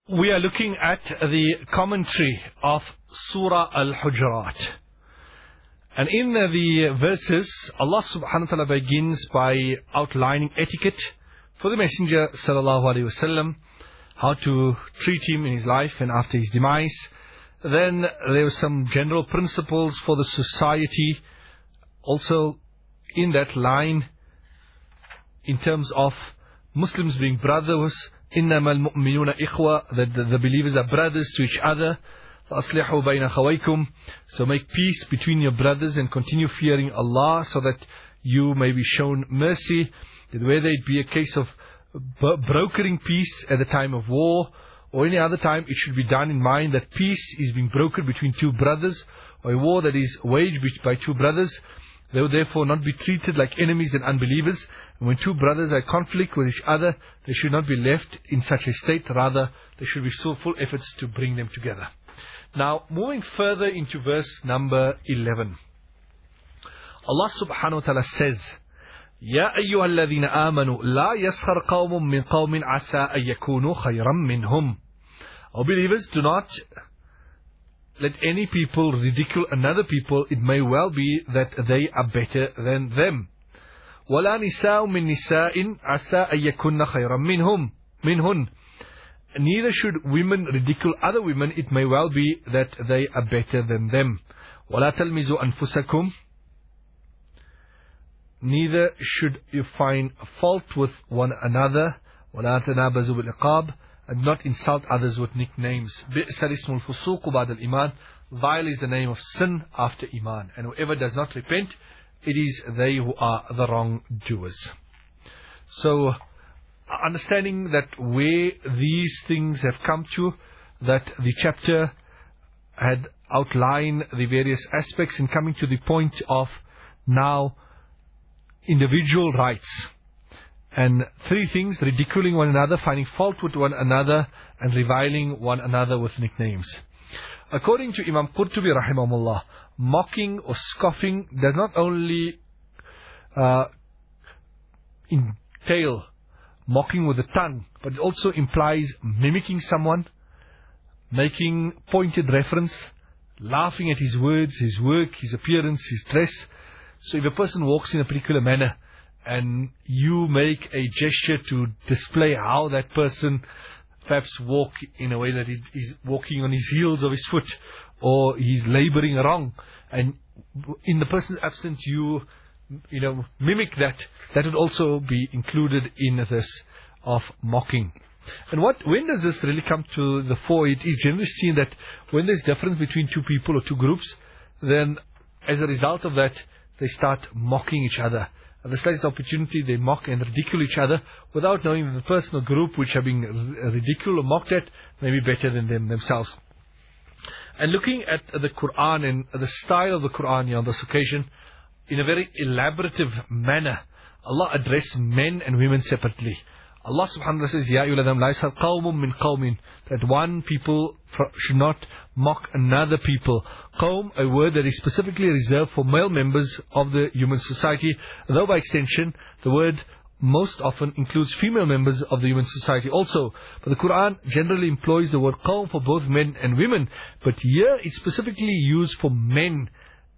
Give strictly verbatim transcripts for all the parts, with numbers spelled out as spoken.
We are looking at the commentary of Surah Al-Hujurat. And in the verses, Allah subhanahu wa ta'ala begins by outlining etiquette for the Messenger sallallahu alaihi wasallam, how to treat him in his life and after his demise. Then there were some general principles for the society. Also in that line, in terms of Muslims being brothers, إِنَّمَا الْمُؤْمِنُونَ إِخْوَةً, that the, the believers are brothers to each other. فَأَصْلِحُوا بَيْنَ خَوَيْكُمْ, so make peace between your brothers and continue fearing Allah so that you may be shown mercy. That whether it be a case of brokering peace at the time of war or any other time, it should be done in mind that peace is being brokered between two brothers, or a war that is waged by two brothers. They will therefore not be treated like enemies and unbelievers. And when two brothers are in conflict with each other, they should not be left in such a state. Rather, there should be so full efforts to bring them together. Now, moving further into verse number eleven. Allah subhanahu wa ta'ala says, يَا أَيُّهَا الَّذِينَ آمَنُوا لَا يَسْخَرْ قَوْمٌ مِّن قَوْمٍ عَسَىٰ أَن يَكُونُوا خَيْرًا مِّنْهُمْ. O believers, do not let any people ridicule another people. It may well be that they are better than them. وَلَا نِسَاءٌ مِّن نِسَاءٍ عَسَىٰ أَن يَكُنَّ خَيْرًا مِّنْهُمْ مِنْهُنْ. Neither should women ridicule other women. It may well be that they are better than them. وَلَا تَلْمِزُوا أَنفُسَكُمْ. Neither should you find fault with one another. وَلَا تَنَابَزُوا بِالْعِقَابِ. And not insult others with nicknames. بِئْسَ الْإِسْمُ الْفُسُوقُ بَعْدَ الْإِيمَانِ. Vile is the name of sin after Iman. And whoever does not repent, it is they who are the wrongdoers. So, understanding that where these things have come to, that the chapter had outlined the various aspects, and coming to the point of now individual rights. And three things: ridiculing one another, finding fault with one another, and reviling one another with nicknames. According to Imam Qurtubi rahimahullah, mocking or scoffing does not only uh, entail mocking with the tongue, but it also implies mimicking someone, making pointed reference, laughing at his words, his work, his appearance, his dress. So if a person walks in a particular manner, and you make a gesture to display how that person perhaps walk in a way that he's walking on his heels of his foot, or he's laboring wrong, and in the person's absence you you know mimic that, that would also be included in this of mocking. And what when does this really come to the fore? It is generally seen that when there's difference between two people or two groups, then as a result of that they start mocking each other. At the slightest opportunity, they mock and ridicule each other without knowing that the person or group which are being ridiculed or mocked at may be better than them themselves. And looking at the Quran and the style of the Quran on this occasion, in a very elaborative manner, Allah addressed men and women separately. Allah subhanahu wa ta'ala says, Ya ayyuhalladhina la yaskhar qawmun min qawmin, that one people should not mock another people. Qawm, a word that is specifically reserved for male members of the human society, though by extension the word most often includes female members of the human society also. But the Quran generally employs the word qawm for both men and women, but here it's specifically used for men.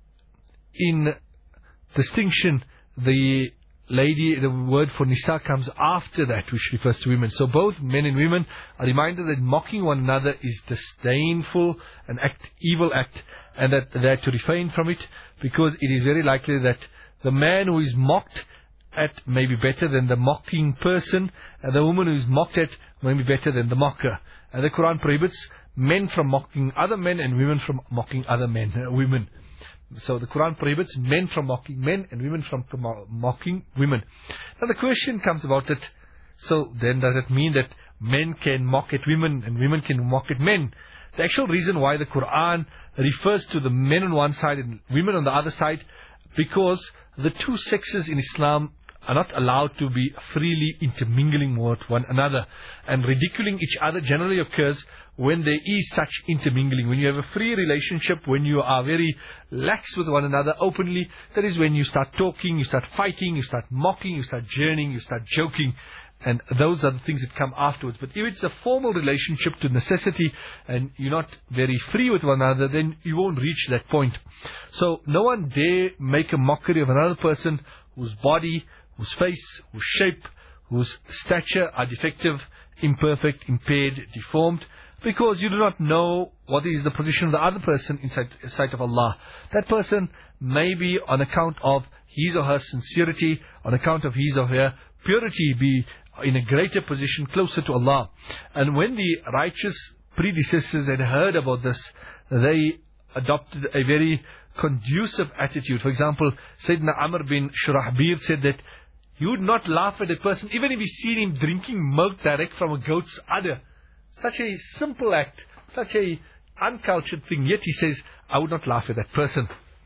In distinction, the lady, the word for nisa comes after that, which refers to women. So both men and women are reminded that mocking one another is disdainful, an act, evil act, and that they are to refrain from it, because it is very likely that the man who is mocked at may be better than the mocking person, and the woman who is mocked at may be better than the mocker. And the Quran prohibits men from mocking other men and women from mocking other men, uh, women. So the Quran prohibits men from mocking men and women from mocking women. Now the question comes about that, so then does it mean that men can mock at women and women can mock at men? The actual reason why the Quran refers to the men on one side and women on the other side, because the two sexes in Islam are not allowed to be freely intermingling with one another. And ridiculing each other generally occurs when there is such intermingling. When you have a free relationship, when you are very lax with one another openly, that is when you start talking, you start fighting, you start mocking, you start journeying, you start joking. And those are the things that come afterwards. But if it's a formal relationship to necessity and you're not very free with one another, then you won't reach that point. So no one dare make a mockery of another person whose body, whose face, whose shape, whose stature are defective, imperfect, impaired, deformed, because you do not know what is the position of the other person inside the sight of Allah. That person may be, on account of his or her sincerity, on account of his or her purity, be in a greater position closer to Allah. And when the righteous predecessors had heard about this, they adopted a very conducive attitude. For example, Sayyidina Amr bin Shurahbil said that he would not laugh at a person even if he seen him drinking milk direct from a goat's udder. Such a simple act, such a uncultured thing, yet he says, I would not laugh at that person,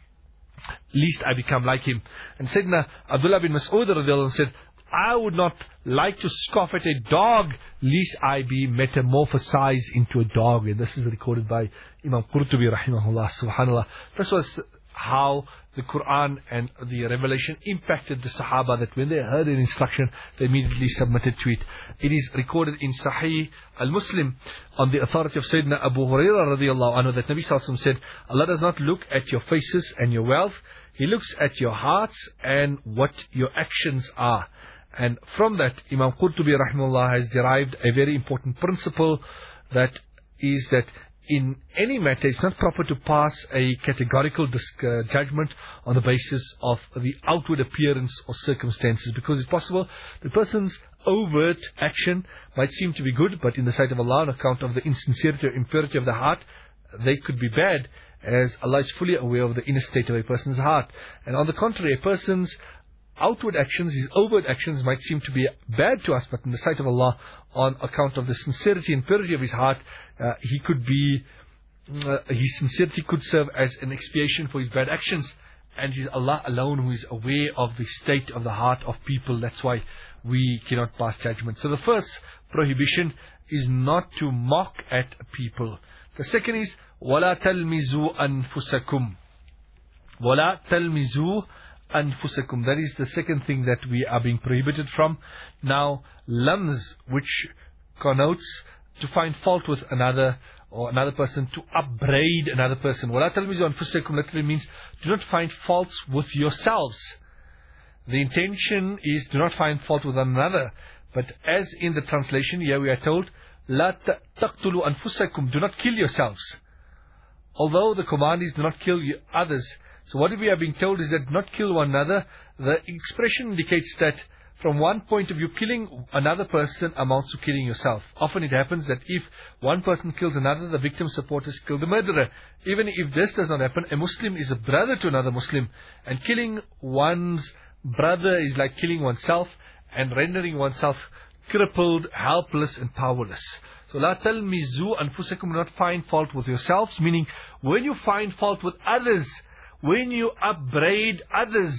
least I become like him. And Sayyidina Abdullah bin Mas'ud radiallahu anhu said, I would not like to scoff at a dog, lest I be metamorphosized into a dog. And this is recorded by Imam Qurtubi rahimahullah, subhanallah. This was how the Quran and the revelation impacted the Sahaba, that when they heard an instruction, they immediately submitted to it. It is recorded in Sahih al-Muslim on the authority of Sayyidina Abu Hurairah radiallahu anhu that Nabi sallallahu alaihi wasallam said, Allah does not look at your faces and your wealth, He looks at your hearts and what your actions are. And from that, Imam Qurtubi rahimahullah has derived a very important principle, that is that in any matter, it's not proper to pass a categorical uh, judgment on the basis of the outward appearance or circumstances, because it's possible the person's overt action might seem to be good, but in the sight of Allah, on account of the insincerity or impurity of the heart, they could be bad, as Allah is fully aware of the inner state of a person's heart. And on the contrary, a person's outward actions, his overt actions, might seem to be bad to us, but in the sight of Allah, on account of the sincerity and purity of his heart, uh, he could be, uh, his sincerity could serve as an expiation for his bad actions. And it is Allah alone who is aware of the state of the heart of people. That's why we cannot pass judgment. So the first prohibition is not to mock at people. The second is, وَلَا تَلْمِزُوا أَنفُسَكُمْ وَلَا تَلْمِزُوا أَنفُسَكُمْ. That is the second thing that we are being prohibited from. Now, lams, which connotes to find fault with another or another person, to upbraid another person. وَلَا تَلْمِزُوا أَنفُسَكُمْ literally means, do not find faults with yourselves. The intention is, do not find fault with another. But as in the translation, here we are told, لَا تَقْتُلُوا أَنفُسَكُمْ, do not kill yourselves. Although the command is, do not kill others. So what we are being told is that not kill one another. The expression indicates that from one point of view, killing another person amounts to killing yourself. Often it happens that if one person kills another, the victim supporters kill the murderer. Even if this does not happen, a Muslim is a brother to another Muslim. And killing one's brother is like killing oneself and rendering oneself crippled, helpless and powerless. So, la talmizu anfusakum, not find fault with yourselves, meaning when you find fault with others, when you upbraid others,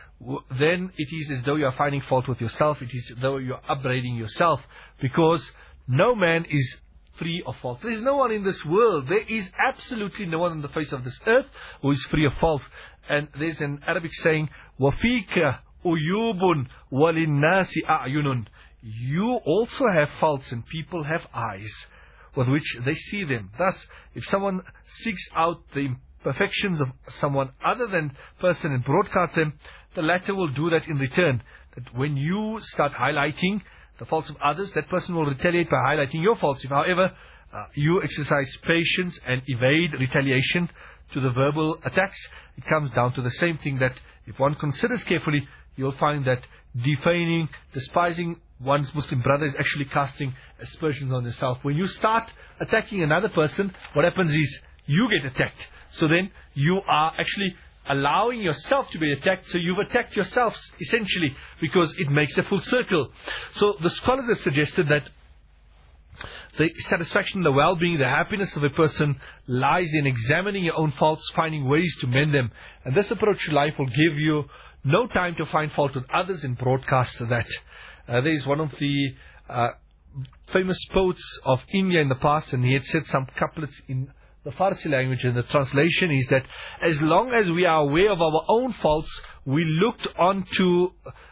then it is as though you are finding fault with yourself. It is as though you are upbraiding yourself, because no man is free of fault. There is no one in this world, there is absolutely no one on the face of this earth who is free of fault. And there's an Arabic saying, وَفِيكَ أُيُوبٌ وَلِلنَّاسِ أَعْيُنٌ. You also have faults and people have eyes with which they see them. Thus, if someone seeks out the imperfections of someone other than person and broadcasts them, the latter will do that in return. That when you start highlighting the faults of others, that person will retaliate by highlighting your faults. If, however, uh, you exercise patience and evade retaliation to the verbal attacks, it comes down to the same thing, that if one considers carefully, you'll find that defaming, despising one's Muslim brother is actually casting aspersions on yourself. When you start attacking another person, what happens is you get attacked. So then you are actually allowing yourself to be attacked. So you've attacked yourselves essentially, because it makes a full circle. So the scholars have suggested that the satisfaction, the well-being, the happiness of a person lies in examining your own faults, finding ways to mend them. And this approach to life will give you no time to find fault with others and broadcast that. Uh, there is one of the uh, famous poets of India in the past, and he had said some couplets in the Farsi language, and the translation is that as long as we are aware of our own faults, we looked onto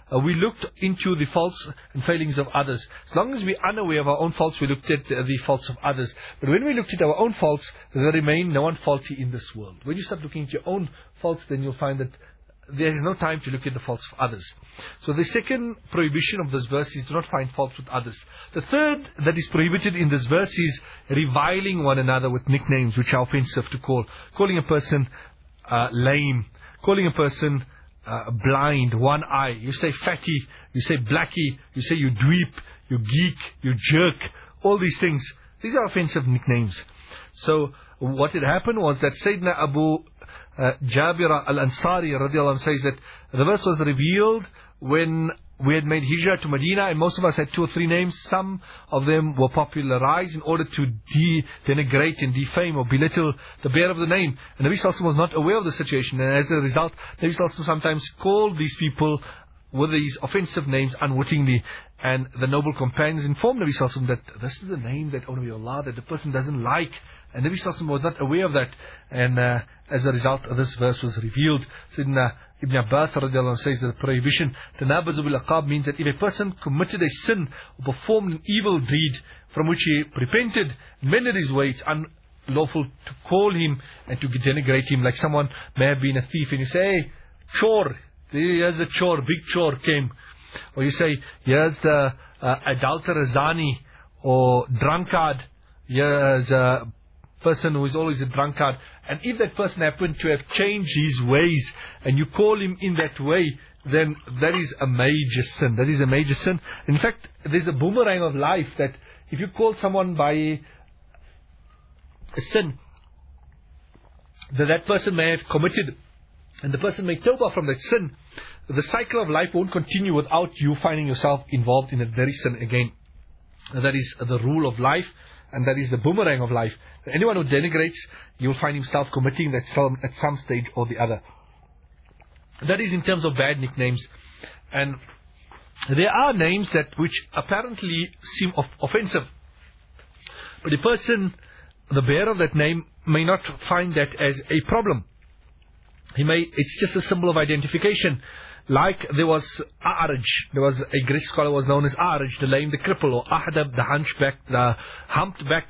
uh, we looked into the faults and failings of others. As long as we're unaware of our own faults, we looked at uh, the faults of others. But when we looked at our own faults, there remain no one faulty in this world. When you start looking at your own faults, then you'll find that there is no time to look at the faults of others. So the second prohibition of this verse is do not find fault with others. The third that is prohibited in this verse is reviling one another with nicknames which are offensive to call. Calling a person uh, lame, calling a person uh, blind, one eye. You say fatty, you say blackie, you say you dweep, you geek, you jerk. All these things, these are offensive nicknames. So what had happened was that Sayyidina Abu Uh, Jabir al-Ansari radiallahu anhu says that the verse was revealed when we had made hijrah to Medina, and most of us had two or three names. Some of them were popularized in order to de- denigrate and defame or belittle the bearer of the name. And Nabi Sallallahu Alaihi Wasallam was not aware of the situation, and as a result, Nabi Sallallahu Alaihi Wasallam sometimes called these people with these offensive names unwittingly. And the noble companions informed Nabi Sallallahu Alaihi Wasallam that this is a name that, oh Nabi Allah, that the person doesn't like. And Nabi Sallallahu Alaihi Wasallam was not aware of that. And uh, as a result, this verse was revealed. Sayyidina Ibn Abbas radiallahu anhu says that the prohibition, tanabazu bil aqab, means that if a person committed a sin or performed an evil deed from which he repented, mended his way, it's unlawful to call him and to denigrate him. Like someone may have been a thief and you say, hey, chore, here's a chore, big chore came. Or you say, here's the uh, adulterer, zani, or drunkard, here's a person who is always a drunkard. And if that person happened to have changed his ways and you call him in that way, then that is a major sin. That is a major sin. In fact, there's a boomerang of life that if you call someone by a sin that that person may have committed, and the person may tawbah from that sin, the cycle of life won't continue without you finding yourself involved in that very sin again. That is the rule of life, and that is the boomerang of life. Anyone who denigrates, you'll find himself committing that some, at some stage or the other. That is in terms of bad nicknames. And there are names that which apparently seem of, offensive. But the person, the bearer of that name, may not find that as a problem. He may, it's just a symbol of identification. Like there was A'raj, there was a Greek scholar was known as A'raj, the lame, the cripple, or Ahdab, the hunchback, the humped back.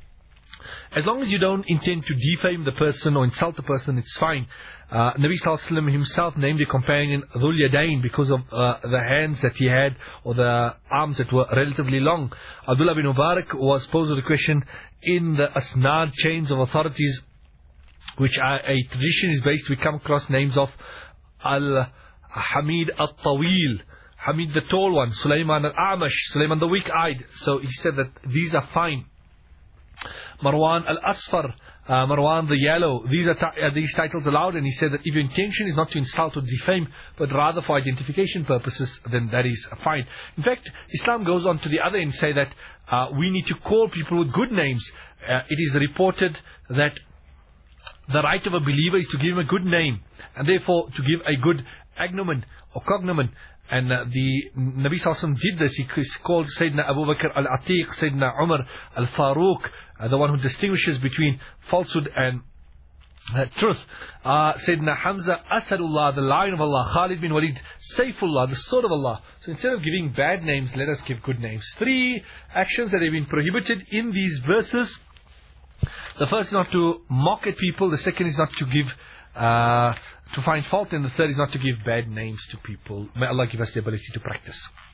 As long as you don't intend to defame the person or insult the person, it's fine. Uh, Nabi Sallallahu Alaihi Wasallam himself named a companion Dhul Yadain because of uh, the hands that he had, or the arms that were relatively long. Abdullah bin Mubarak was posed with a question in the Asnad chains of authorities, which are a tradition is based, we come across names of Al Hamid al-Tawil, Hamid the tall one, Sulaiman al-Amash, Sulaiman the weak-eyed. So he said that these are fine. Marwan al-Asfar, uh, Marwan the yellow, these are, are these titles allowed? And he said that if your intention is not to insult or defame, but rather for identification purposes, then that is fine. In fact, Islam goes on to the other end and say that uh, we need to call people with good names. Uh, it is reported that the right of a believer is to give him a good name, and therefore to give a good agnomen or cognomen. And uh, the Nabi Sallallahu Alaihi Wasallam did this. He called Sayyidina Abu Bakr al-Atiq, Sayyidina Umar al-Faruq, uh, the one who distinguishes between falsehood and uh, truth. Uh, Sayyidina Hamza, Asadullah, the lion of Allah. Khalid bin Walid, Saifullah, the sword of Allah. So instead of giving bad names, let us give good names. Three actions that have been prohibited in these verses. The first is not to mock at people. The second is not to give Uh, to find fault, and the third is not to give bad names to people. May Allah give us the ability to practice.